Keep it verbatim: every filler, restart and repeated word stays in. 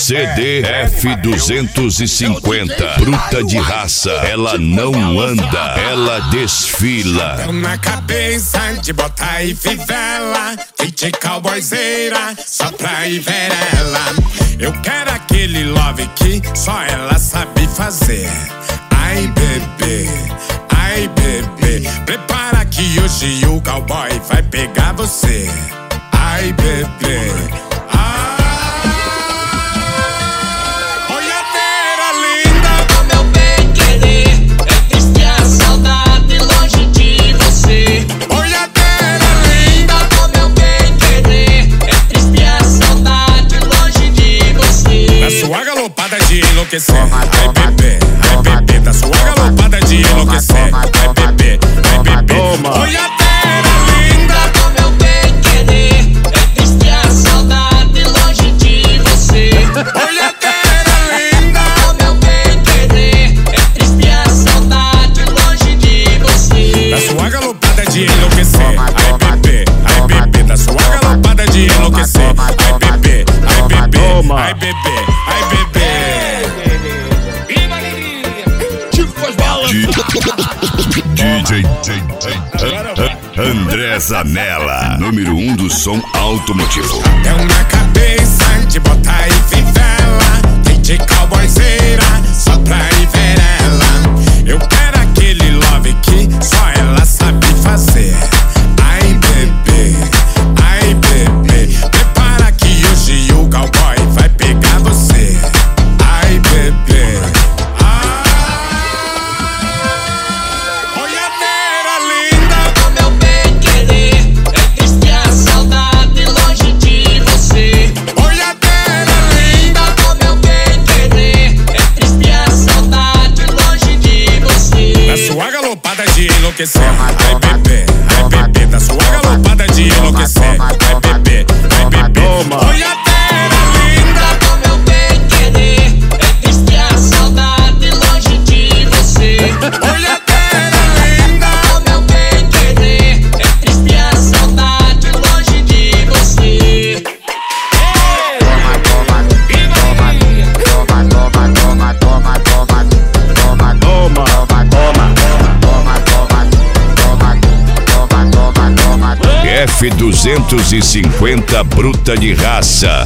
C D F duzentos e cinquenta, bruta de raça, ela não anda, ela desfila. Deu na cabeça de botar e fivela, D J cowboyzeira, só pra ir ver ela. Eu quero aquele love que só ela sabe fazer. Ai bebê, ai bebê, prepara que hoje o cowboy vai pegar você. Ai bebê, ai. Olhadeira linda do meu bem querer, é triste a saudade longe de você. Olhadeira linda do meu bem querer, é triste a saudade longe de você. Da sua galopada de enlouquecer, ai bebê, ai bebê, da sua galopada de enlouquecer, ai bebê, ai bebê. Olhadeira linda do meu bem querer, é triste a saudade longe de você. Olhadeira linda do meu bem querer, é triste a saudade longe de você. da sua galopada de enlouquecer, ai bebê, ai bebê, da sua galopada de enlouquecer, ai bebê, ai bebê, ai bebê, ai bebê. D J André Zanella, número um do som automotivo. Deu na cabeça de botar e fivela, D J cowboyzeira, só pra ir ver ela. Eu quero aquele love que só ela sabe fazer. Ai bebê, ai bebê, prepara que hoje o cowboy vai pegar você. Ai bebê, ai. Olhadeira linda do meu bem querer, é triste a saudade longe de você. Olhadeira linda do meu bem querer, é triste a saudade longe de você. da sua galopada de enlouquecer, ai bebê, ai bebê, da sua galopada de enlouquecer, ai bebê, ai bebê. Olhadeira linda do meu bem querer, é triste a saudade longe de você. Olhadeira linda do meu bem querer, é triste a saudade longe de você. F duzentos e cinquenta, bruta de raça.